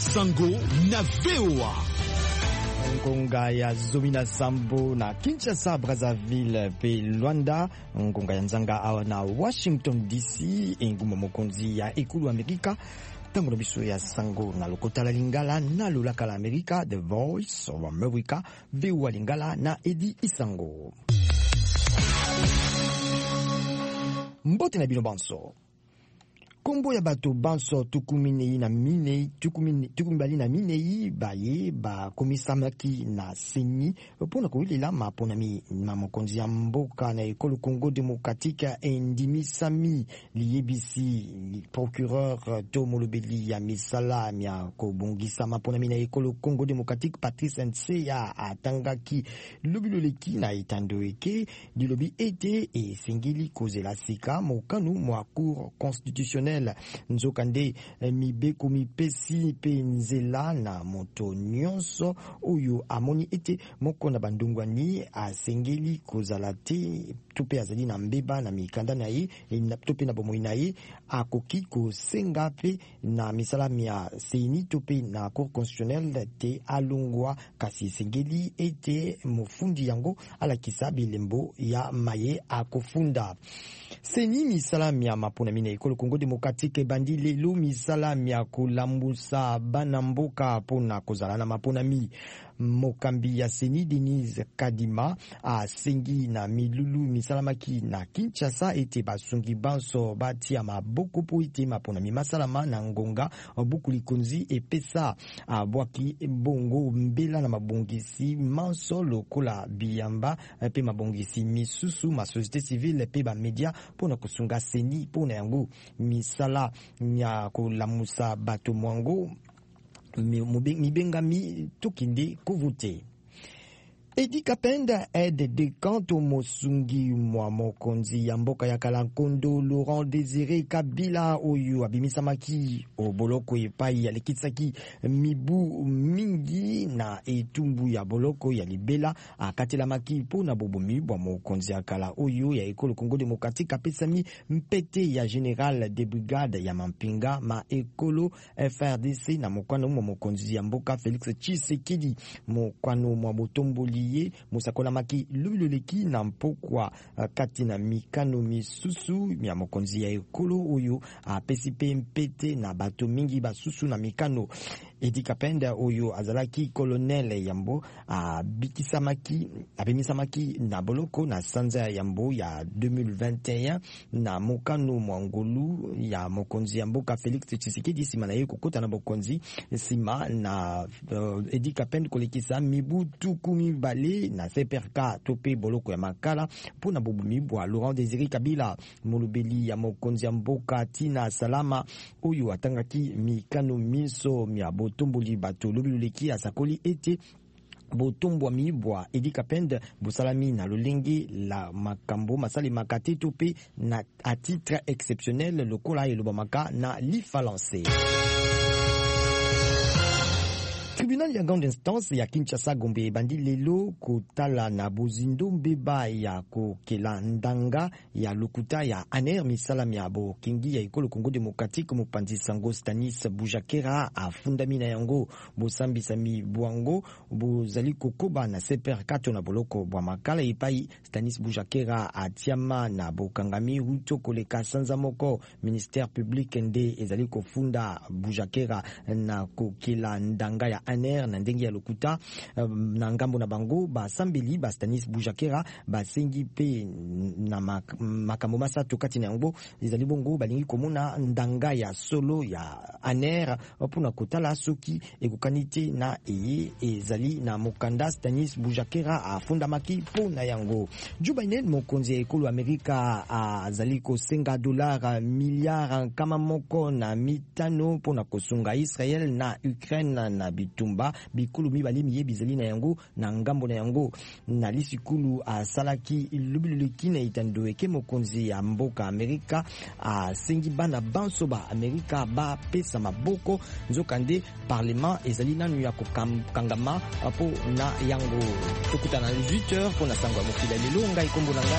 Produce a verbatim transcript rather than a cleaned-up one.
Sango na V O A. Ngonga ya Zomina Sambo na Kinshasa, Brazzaville pe Luanda, ngonga ya nzanga awa na Washington D C, enguma mokonzi ya ekulu Amerika. Tango biso ya Sango na lokota la Lingala na lulaka la Amerika, The Voice of America, V O A Lingala na Edi Isango. Mbote na bino banso. Kombo ya bato banso tukuminei na minei tukumini tukumbali na minei baye ba komisamaki na seni pona kuilela mapona mi mamokonzi ya mboka na ekolo Congo démocratique endimi sami liyebisi procureur to molobeli ya misala mya kobongisa mapona mi na ekolo Congo démocratique Patrice Nseya atangaki lobiloleki na itandoeke dilobi ete e singili kozela sika mokanu mwa cour constitutionnelle nzokande mibeko mipesi pe nzela na moto nyonso oyo amoni ete moko na bandungwani asengeli kozala te tope azali na mbeba na mikanda na ye tope na bomoi na ye akoki kosenga pe na misala mia seni tope na cour constitutionnelle te alongwa kasi sengeli ete mofundi yango alakisa bilembo ya maye akofunda seni misala mia mapona mine ekolo Congo démocratique bandi lelo misala mia kolambusa bana mboka pona kozala na mapona mi mokambi ya seni Denise Kadima asengi na milulu misalamaki na Kinshasa ete basungi banso batia maboko po ete mapona mi masalama na ngonga buku likonzi epesa abwaki bongo mbela na mabongisi manso lokola biyamba pe mabongisi misusu ma société civile pe ba media pona kusunga seni pona yango misala nya kolamusa bato mwango mibengami tukindi kuvute. Edi Kapenda aide de kanto mosungi mwa mokonzi ya mboka ya Kalankondo Laurent Désiré Kabila oyo abimisamaki oboloko epai ya lekitsaki mibu mingi na etumbu ya boloko ya libela akatelamaki pona bobomi bwa mokonzi ya kala oyo ya ekolo Congo démocratique apesami mpete ya général de brigade ya mampinga ma ekolo F R D C na mokwano mwa mokonzi ya mboka Félix Tshisekedi mokwano mwa botomboli musakola maki lululeki na mpokwa kati na mikano misusu ya mokonzi ya ekolo oyo apesi pe mpete na bato mingi basusu na mikano. Edi Kapenda oyo azalaki colonel yambo abikisamaki abimisamaki na boloko na sanza yambo ya deux mille vingt et un na mokano mwangolu ya mokonzi ya mboka Félix Tshisekedi sima na ye kokota na bokonzi sima na uh, Edi Kapenda kolekisa mibu tukumi bale na C P R K tope boloko ya makala pona bobumi bwa Laurent Désiré Kabila molobeli ya mokonzi ya mboka Tina Salama oyo atangaki mikano miso mya botomboli bato lobiloleki asakoli ete botombwa mibwa Edi Kapenda busalami na lolenge la makambo masali makate tope na à titre exceptionnel lokola elobamaka na lifa lancé. Tribunal ya grande instance ya Kinshasa Gombe bandi lelo kotala na bozindo mbeba ya kokela ndanga ya lokuta ya aner misalam ya bo kingi ya ekolo Congo démocratique mopanzi sango Stanis Bujakera afundami na yango bosambi sami bwango bozali kokoba na C P R kato na boloko bwa makala epai Stanis Bujakera atiama na bokangami ruto koleka sanza moko ministère public nde ezali kofunda Bujakera na kokela ndanga ya aner na ndenge ya lokuta um, na ngambo na bango ba sambeli ba Stanis Bujakera ba sengi pe na mak makambo masato kati na yango ezali bongo balingi komona ndanga ya solo ya aner pona kotala soki ekokanite na eye ezali na mokanda Stanis Bujakera afunda maki pona yango Jubainen mokonzi ekolo Amerika azali kosenga dolar miliard kama moko na mitano pona kosunga Israel na Ukraine na bitumba bikulu mibali miyebizali na yango na ngambo na yango na lisikulu asalaki lubiluleki na itandoeke mokonzi ya mboka Amerika asengi bana banso ba Amerika ba pesa maboko nzokande parlement ezali nanu ya kokangama po na yango tokutana na huit heures pona sango ya mokila lelo ngai kombo na ngai